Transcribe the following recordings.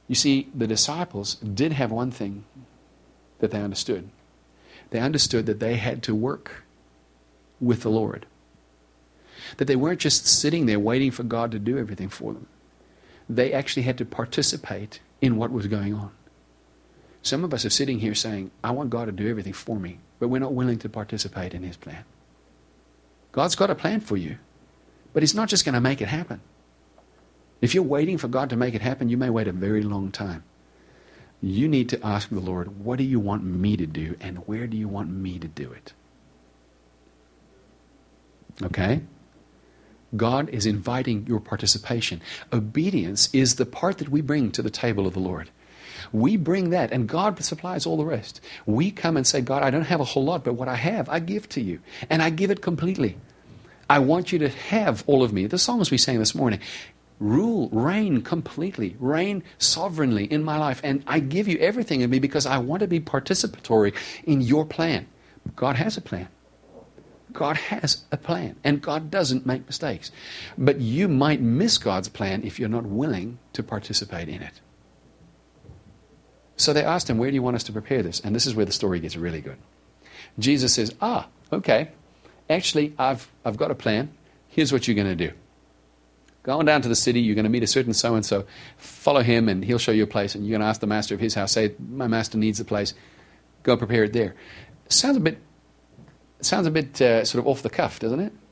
You see, the disciples did have one thing that they understood. They understood that they had to work with the Lord. That they weren't just sitting there waiting for God to do everything for them. They actually had to participate in what was going on. Some of us are sitting here saying, I want God to do everything for me, but we're not willing to participate in His plan. God's got a plan for you, but He's not just going to make it happen. If you're waiting for God to make it happen, you may wait a very long time. You need to ask the Lord, what do you want me to do, and where do you want me to do it? Okay? God is inviting your participation. Obedience is the part that we bring to the table of the Lord. We bring that, and God supplies all the rest. We come and say, God, I don't have a whole lot, but what I have, I give to you. And I give it completely. I want you to have all of me. The songs we sang this morning, rule, reign completely, reign sovereignly in my life. And I give you everything in me because I want to be participatory in your plan. God has a plan. God has a plan, and God doesn't make mistakes. But you might miss God's plan if you're not willing to participate in it. So they asked him, where do you want us to prepare this? And this is where the story gets really good. Jesus says, okay, actually, I've got a plan. Here's what you're going to do. Go on down to the city. You're going to meet a certain so-and-so. Follow him, and he'll show you a place. And you're going to ask the master of his house, say, my master needs a place. Go prepare it there. Sounds a bit sort of off the cuff, doesn't it?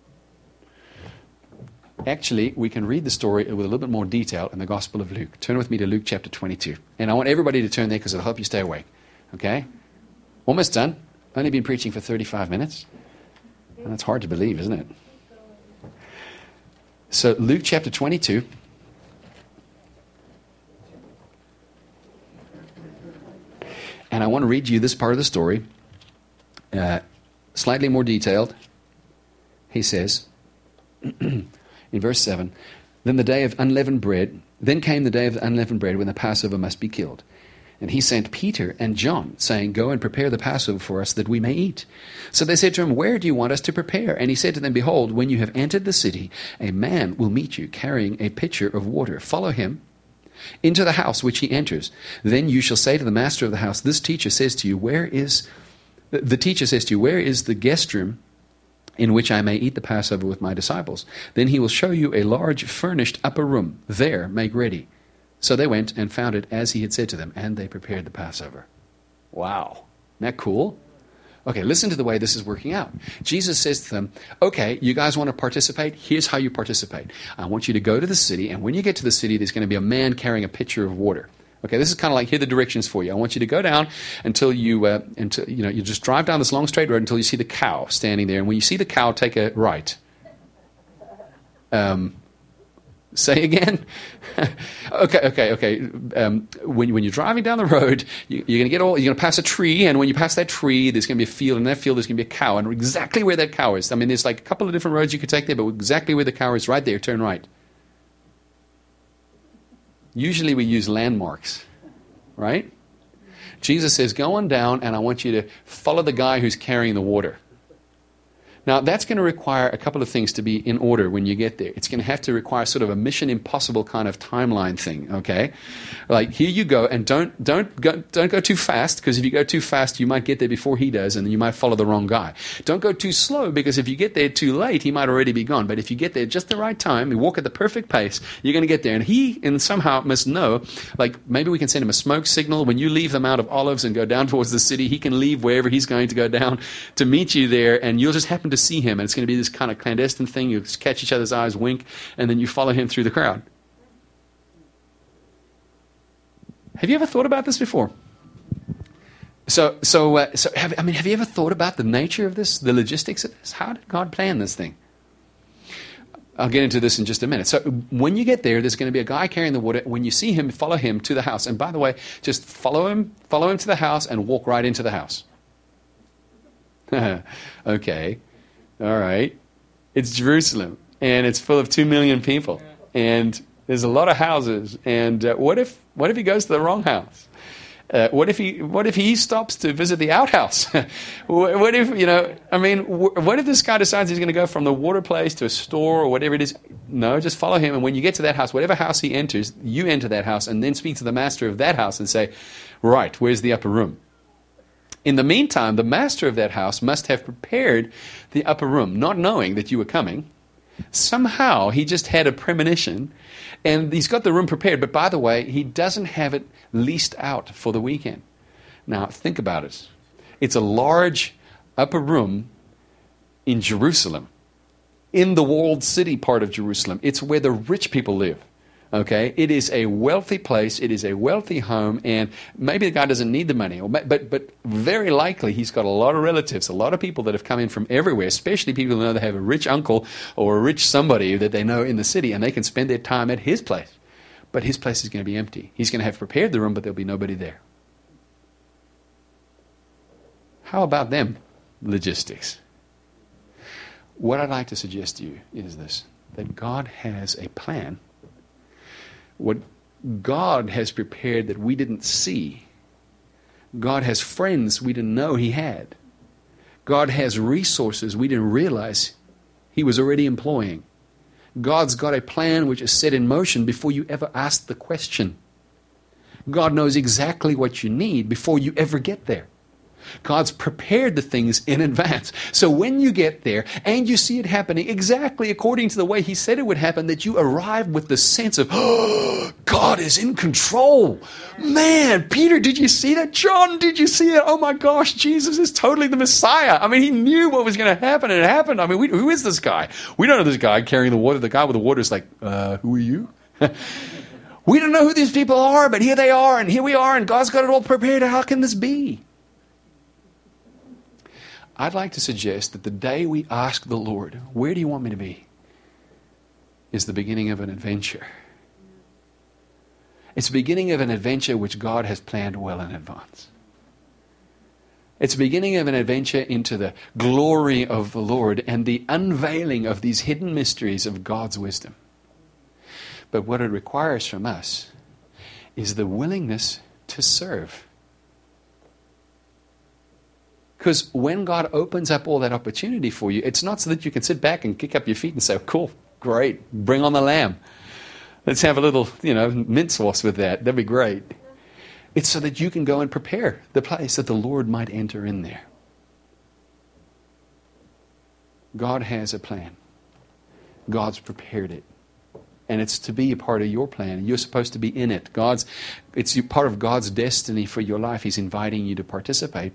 Actually, we can read the story with a little bit more detail in the Gospel of Luke. Turn with me to Luke chapter 22. And I want everybody to turn there because it'll help you stay awake. Okay? Almost done. Only been preaching for 35 minutes. And that's hard to believe, isn't it? So Luke chapter 22. And I want to read you this part of the story. Slightly more detailed. He says, in verse 7, Then came the day of unleavened bread when the Passover must be killed. And he sent Peter and John, saying, Go and prepare the Passover for us, that we may eat. So they said to him, Where do you want us to prepare? And he said to them, Behold, when you have entered the city, a man will meet you, carrying a pitcher of water. Follow him into the house which he enters. Then you shall say to the master of the house, The teacher says to you, Where is the guest room in which I may eat the Passover with my disciples? Then he will show you a large furnished upper room. There make ready. So they went and found it as he had said to them, and they prepared the Passover. Wow. Isn't that cool? Okay, listen to the way this is working out. Jesus says to them, okay, you guys want to participate? Here's how you participate. I want you to go to the city, and when you get to the city, there's going to be a man carrying a pitcher of water. Okay, this is kind of like, here are the directions for you. I want you to go down until you just drive down this long straight road until you see the cow standing there. And when you see the cow, take a right. Say again? Okay. When you're driving down the road, you're going to pass a tree, and when you pass that tree, there's going to be a field, and in that field there's going to be a cow, and exactly where that cow is. I mean, there's like a couple of different roads you could take there, but exactly where the cow is, right there, turn right. Usually we use landmarks, right? Jesus says, go on down, and I want you to follow the guy who's carrying the water. Now, that's going to require a couple of things to be in order when you get there. It's going to have to require sort of a Mission Impossible kind of timeline thing, okay? Like, here you go, and don't go too fast, because if you go too fast, you might get there before he does, and then you might follow the wrong guy. Don't go too slow, because if you get there too late, he might already be gone. But if you get there just the right time, you walk at the perfect pace, you're going to get there. And he somehow must know, like, maybe we can send him a smoke signal. When you leave the Mount of Olives and go down towards the city, he can leave wherever he's going to go down to meet you there, and you'll just happen to see him, and it's going to be this kind of clandestine thing. You catch each other's eyes, wink, and then you follow him through the crowd. Have you ever thought about this before? So have you ever thought about the nature of this, the logistics of this? How did God plan this thing? I'll get into this in just a minute. So when you get there, there's going to be a guy carrying the water. When you see him, follow him to the house. And by the way, just follow him to the house and walk right into the house. Okay. All right. It's Jerusalem, and it's full of 2 million people, and there's a lot of houses. And what if he goes to the wrong house? What if he stops to visit the outhouse? What if, what if this guy decides he's going to go from the water place to a store or whatever it is? No, just follow him. And when you get to that house, whatever house he enters, you enter that house and then speak to the master of that house and say, right, where's the upper room? In the meantime, the master of that house must have prepared the upper room, not knowing that you were coming. Somehow he just had a premonition and he's got the room prepared. But by the way, he doesn't have it leased out for the weekend. Now, think about it. It's a large upper room in Jerusalem, in the walled city part of Jerusalem. It's where the rich people live. Okay, it is a wealthy place, it is a wealthy home, and maybe the guy doesn't need the money, but very likely he's got a lot of relatives, a lot of people that have come in from everywhere, especially people who know they have a rich uncle or a rich somebody that they know in the city, and they can spend their time at his place. But his place is going to be empty. He's going to have prepared the room, but there'll be nobody there. How about them logistics? What I'd like to suggest to you is this, that God has a plan. What God has prepared that we didn't see. God has friends we didn't know he had. God has resources we didn't realize he was already employing. God's got a plan which is set in motion before you ever ask the question. God knows exactly what you need before you ever get there. God's prepared the things in advance. So when you get there and you see it happening exactly according to the way he said it would happen, that you arrive with the sense of, oh, God is in control. Man, Peter, did you see that? John, did you see it? Oh my gosh, Jesus is totally the Messiah. I mean, he knew what was going to happen and it happened. I mean, who is this guy? We don't know this guy carrying the water. The guy with the water is like, who are you? We don't know who these people are, but here they are and here we are and God's got it all prepared. How can this be? I'd like to suggest that the day we ask the Lord, where do you want me to be, is the beginning of an adventure. It's the beginning of an adventure which God has planned well in advance. It's the beginning of an adventure into the glory of the Lord and the unveiling of these hidden mysteries of God's wisdom. But what it requires from us is the willingness to serve. Because when God opens up all that opportunity for you, it's not so that you can sit back and kick up your feet and say, cool, great, bring on the lamb. Let's have a little, mint sauce with that. That'd be great. It's so that you can go and prepare the place that the Lord might enter in there. God has a plan. God's prepared it. And it's to be a part of your plan. You're supposed to be in it. It's part of God's destiny for your life. He's inviting you to participate.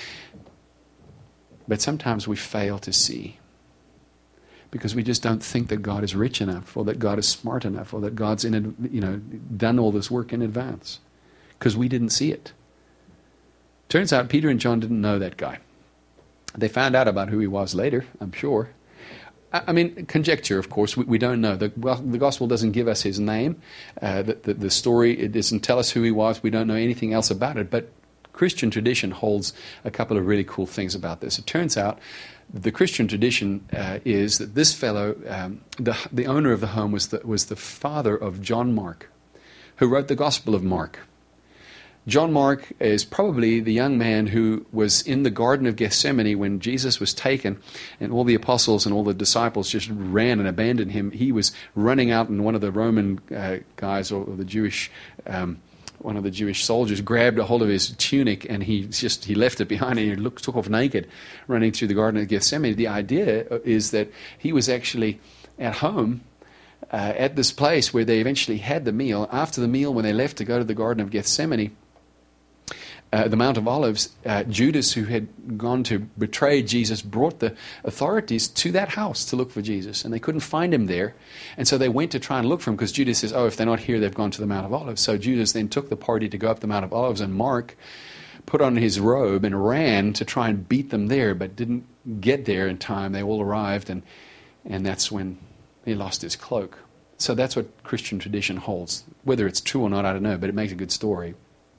But sometimes we fail to see because we just don't think that God is rich enough or that God is smart enough or that God's done all this work in advance because we didn't see it. Turns out Peter and John didn't know that guy. They found out about who he was later, I'm sure. I mean, conjecture, of course, we don't know. The gospel doesn't give us his name. The story, it doesn't tell us who he was. We don't know anything else about it. But Christian tradition holds a couple of really cool things about this. It turns out the Christian tradition is that this fellow, the owner of the home, was the father of John Mark, who wrote the Gospel of Mark. John Mark is probably the young man who was in the Garden of Gethsemane when Jesus was taken and all the apostles and all the disciples just ran and abandoned him. He was running out and one of the Roman guys or the Jewish one of the Jewish soldiers grabbed a hold of his tunic and he left it behind and he took off naked running through the Garden of Gethsemane. The idea is that he was actually at home at this place where they eventually had the meal. After the meal, when they left to go to the Garden of Gethsemane, the Mount of Olives, Judas, who had gone to betray Jesus, brought the authorities to that house to look for Jesus. And they couldn't find him there. And so they went to try and look for him because Judas says, if they're not here, they've gone to the Mount of Olives. So Judas then took the party to go up the Mount of Olives, and Mark put on his robe and ran to try and beat them there, but didn't get there in time. They all arrived, and that's when he lost his cloak. So that's what Christian tradition holds. Whether it's true or not, I don't know, but it makes a good story.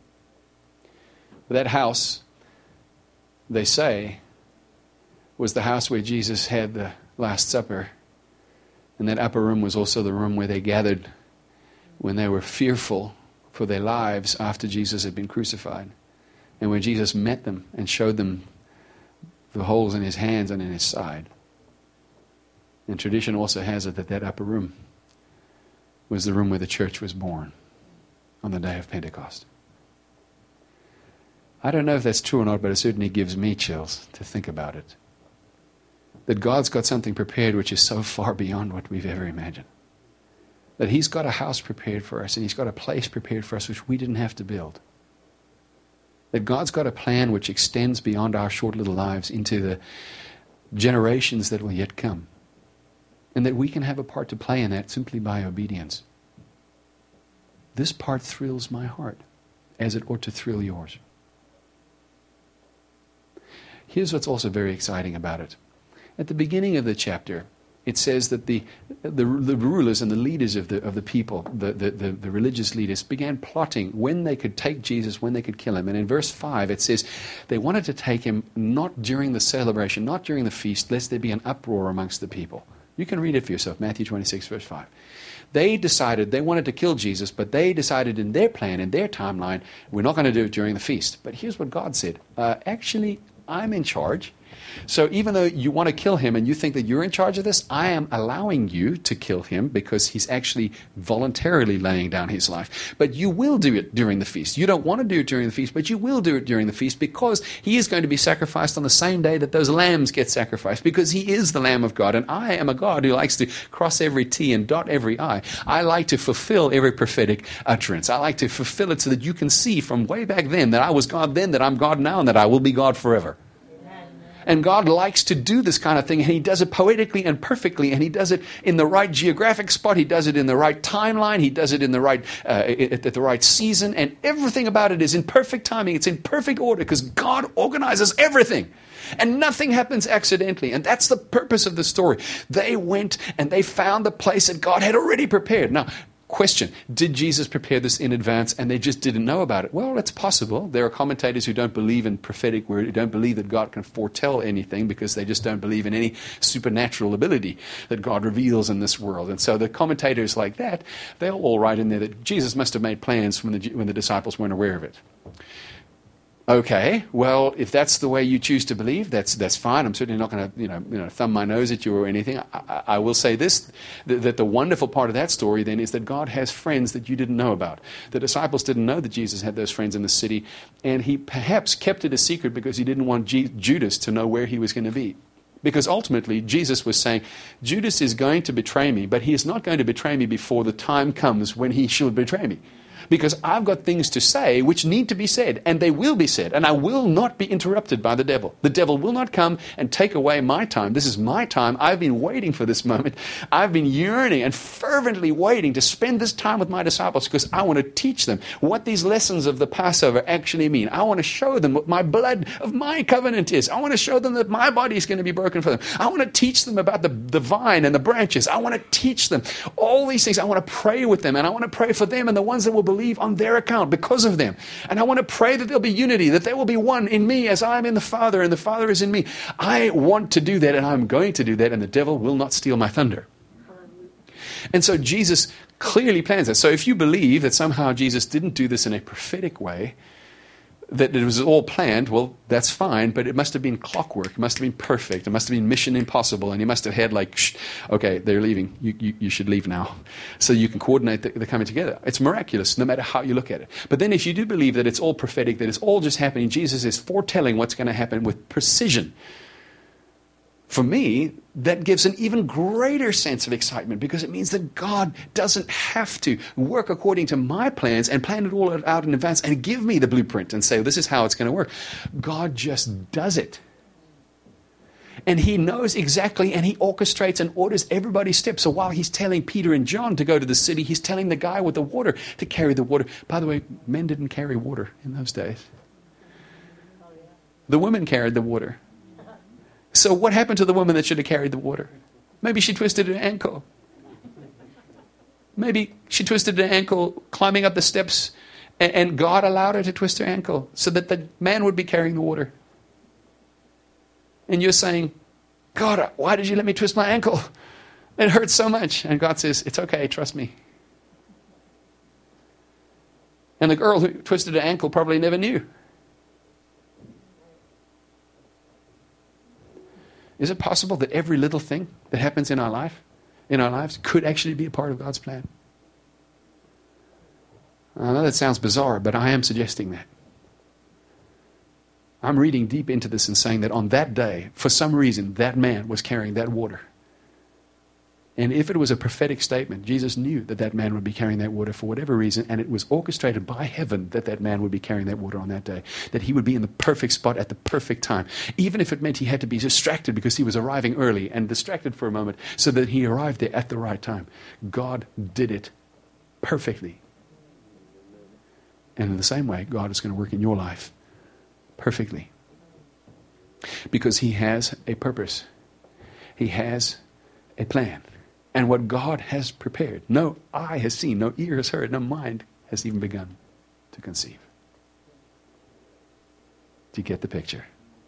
That house, they say, was the house where Jesus had the Last Supper. And that upper room was also the room where they gathered when they were fearful for their lives after Jesus had been crucified. And when Jesus met them and showed them the holes in his hands and in his side. And tradition also has it that that upper room was the room where the church was born on the day of Pentecost. I don't know if that's true or not, but it certainly gives me chills to think about it. That God's got something prepared which is so far beyond what we've ever imagined. That he's got a house prepared for us and he's got a place prepared for us which we didn't have to build. That God's got a plan which extends beyond our short little lives into the generations that will yet come. And that we can have a part to play in that simply by obedience. This part thrills my heart, as it ought to thrill yours. Here's what's also very exciting about it. At the beginning of the chapter, it says that the rulers and the leaders of the people, the religious leaders, began plotting when they could take Jesus, when they could kill him. And in verse 5 it says they wanted to take him not during the celebration, not during the feast, lest there be an uproar amongst the people. You can read it for yourself, Matthew 26, verse 5. They decided they wanted to kill Jesus, but they decided in their plan, in their timeline, we're not going to do it during the feast. But here's what God said. Actually, I'm in charge. So even though you want to kill him and you think that you're in charge of this, I am allowing you to kill him because he's actually voluntarily laying down his life. But you will do it during the feast. You don't want to do it during the feast, but you will do it during the feast because he is going to be sacrificed on the same day that those lambs get sacrificed, because he is the Lamb of God. And I am a God who likes to cross every T and dot every I. I like to fulfill every prophetic utterance. I like to fulfill it so that you can see from way back then that I was God then, that I'm God now, and that I will be God forever. And God likes to do this kind of thing, and he does it poetically and perfectly, and he does it in the right geographic spot, he does it in the right timeline, he does it in the right at the right season, and everything about it is in perfect timing, it's in perfect order, because God organizes everything. And nothing happens accidentally. And that's the purpose of the story. They went and they found the place that God had already prepared. Now, question, did Jesus prepare this in advance and they just didn't know about it? Well, it's possible. There are commentators who don't believe in prophetic word, who don't believe that God can foretell anything because they just don't believe in any supernatural ability that God reveals in this world. And so the commentators like that, they'll all write in there that Jesus must have made plans when the disciples weren't aware of it. Okay, well, if that's the way you choose to believe, that's fine. I'm certainly not going to thumb my nose at you or anything. I will say this, that the wonderful part of that story then is that God has friends that you didn't know about. The disciples didn't know that Jesus had those friends in the city, and he perhaps kept it a secret because he didn't want Judas to know where he was going to be. Because ultimately, Jesus was saying, Judas is going to betray me, but he is not going to betray me before the time comes when he should betray me. Because I've got things to say which need to be said, and they will be said, and I will not be interrupted by the devil. The devil will not come and take away my time. This is my time. I've been waiting for this moment. I've been yearning and fervently waiting to spend this time with my disciples because I want to teach them what these lessons of the Passover actually mean. I want to show them what my blood of my covenant is. I want to show them that my body is going to be broken for them. I want to teach them about the vine and the branches. I want to teach them all these things. I want to pray with them, and I want to pray for them and the ones that will believe on their account because of them. And I want to pray that there'll be unity, that there will be one in me as I am in the Father and the Father is in me. I want to do that, and I'm going to do that, and the devil will not steal my thunder. And so Jesus clearly plans that. So if you believe that somehow Jesus didn't do this in a prophetic way, that it was all planned, well, that's fine, but it must have been clockwork. It must have been perfect. It must have been mission impossible, and he must have had like, okay, they're leaving. You should leave now. So you can coordinate the coming together. It's miraculous, no matter how you look at it. But then if you do believe that it's all prophetic, that it's all just happening, Jesus is foretelling what's going to happen with precision. For me, that gives an even greater sense of excitement because it means that God doesn't have to work according to my plans and plan it all out in advance and give me the blueprint and say, this is how it's going to work. God just does it. And he knows exactly, and he orchestrates and orders everybody's steps. So while he's telling Peter and John to go to the city, he's telling the guy with the water to carry the water. By the way, men didn't carry water in those days. The women carried the water. So what happened to the woman that should have carried the water? Maybe she twisted her ankle. Maybe she twisted her ankle climbing up the steps, and God allowed her to twist her ankle so that the man would be carrying the water. And you're saying, God, why did you let me twist my ankle? It hurts so much. And God says, it's okay, trust me. And the girl who twisted her ankle probably never knew. Is it possible that every little thing that happens in our lives, could actually be a part of God's plan? I know that sounds bizarre, but I am suggesting that. I'm reading deep into this and saying that on that day, for some reason, that man was carrying that water. And if it was a prophetic statement, Jesus knew that that man would be carrying that water for whatever reason, and it was orchestrated by heaven that that man would be carrying that water on that day, that he would be in the perfect spot at the perfect time, even if it meant he had to be distracted because he was arriving early and distracted for a moment so that he arrived there at the right time. God did it perfectly. And in the same way, God is going to work in your life perfectly. Because he has a purpose. He has a plan. And what God has prepared, no eye has seen, no ear has heard, no mind has even begun to conceive. Do you get the picture?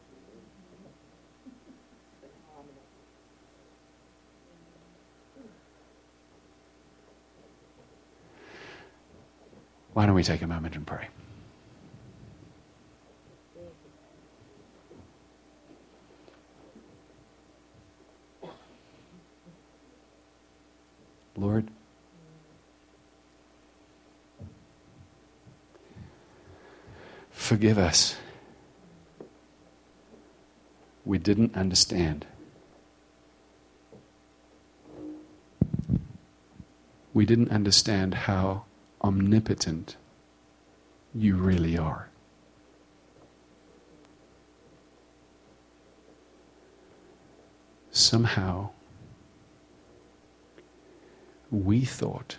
Why don't we take a moment and pray? Lord, forgive us. We didn't understand. We didn't understand how omnipotent you really are. Somehow, we thought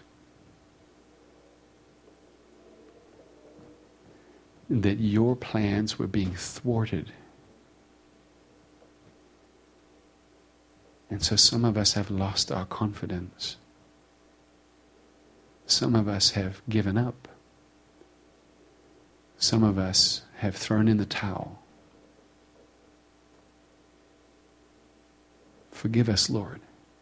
that your plans were being thwarted. And so some of us have lost our confidence. Some of us have given up. Some of us have thrown in the towel. Forgive us, Lord.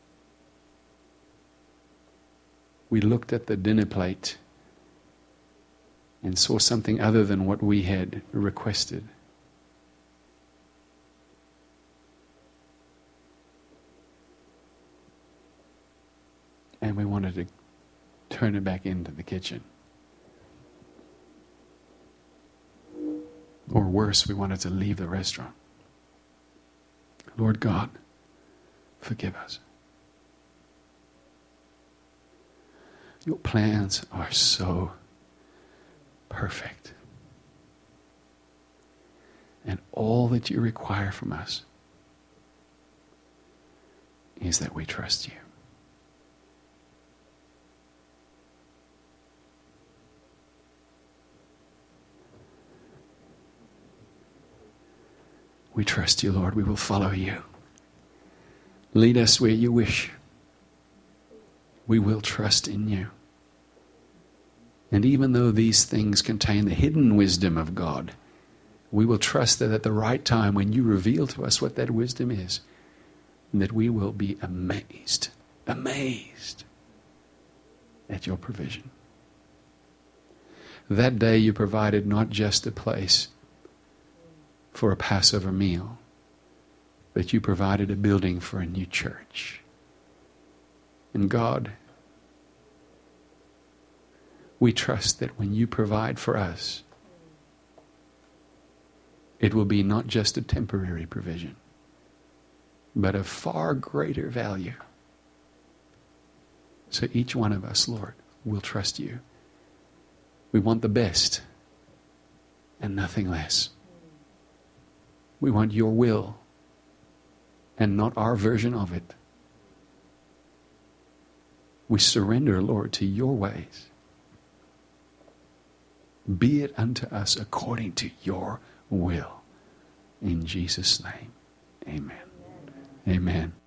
We looked at the dinner plate and saw something other than what we had requested. And we wanted to turn it back into the kitchen. Or worse, we wanted to leave the restaurant. Lord God, forgive us. Your plans are so perfect. And all that you require from us is that we trust you. We trust you, Lord. We will follow you. Lead us where you wish. We will trust in you. And even though these things contain the hidden wisdom of God, we will trust that at the right time, when you reveal to us what that wisdom is, that we will be amazed at your provision. That day you provided not just a place for a Passover meal, but you provided a building for a new church. And God, we trust that when you provide for us, it will be not just a temporary provision, but of far greater value. So each one of us, Lord, will trust you. We want the best and nothing less. We want your will and not our version of it. We surrender, Lord, to your ways. Be it unto us according to your will. In Jesus' name, amen. Amen.